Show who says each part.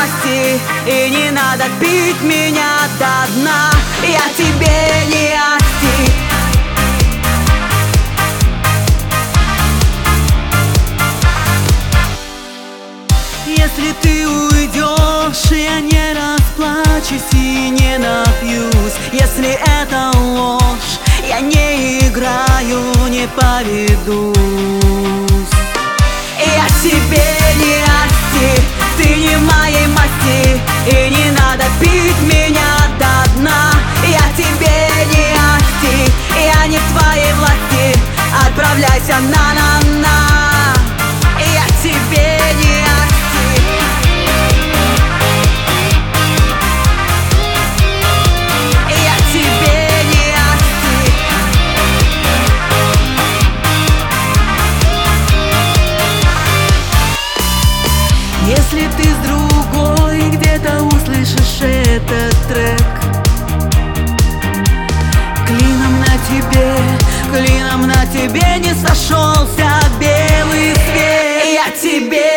Speaker 1: масти, и не надо пить меня до дна. Я тебе не асти. Если ты уйдешь, я не расплачусь и не напьюсь. Если это ложь, я не играю, не поведусь. Я тебе не асти, ты не моей масти, и не надо пить меня до дна. Я тебе не асти, я не в твоей власти, отправляйся на-на-на. Я тебе не асти. Я тебе не асти. Если ты с другой где-то услышишь этот трек, клином на тебе не сошелся белый свет. Я тебе